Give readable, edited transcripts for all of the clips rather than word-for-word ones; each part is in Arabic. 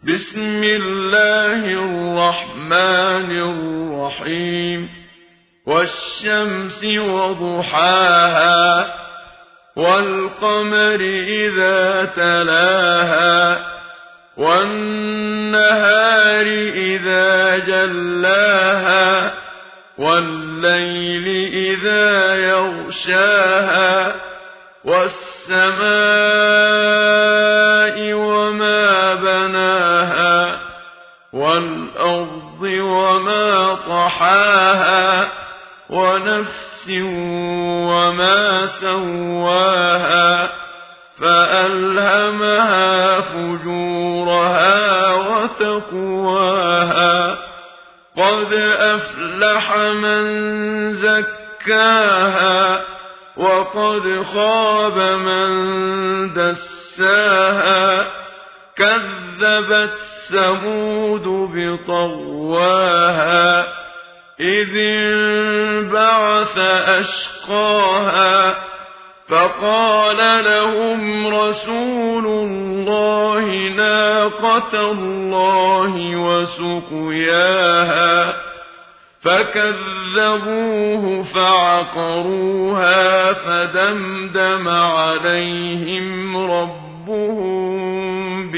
بسم الله الرحمن الرحيم والشمس وضحاها والقمر إذا تلاها والنهار إذا جلاها والليل إذا يغشاها والسماء وما بناها والأرض وما طحاها ونفس وما سواها فألهمها فجورها وتقواها قد أفلح من زكاها وقد خاب من دساها كذبت ثمود بطغواها إذ انبعث أشقاها فقال لهم رسول الله ناقة الله وسقياها فكذبوه فعقروها فدمدم عليهم ربهم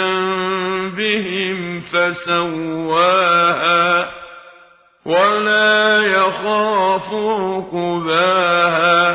بذنبهم فسواها ولا يخاف عقباها